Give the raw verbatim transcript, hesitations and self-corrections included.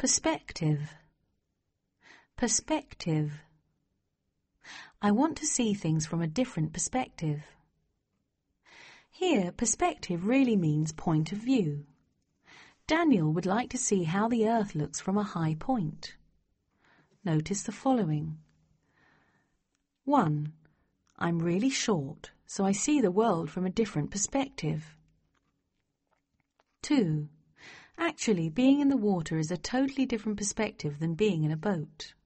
Perspective. Perspective. I want to see things from a different perspective. Here, perspective really means point of view. Daniel would like to see how the earth looks from a high point. Notice the following. one. I'm really short, so I see the world from a different perspective. two. Actually, being in the water is a totally different perspective than being in a boat.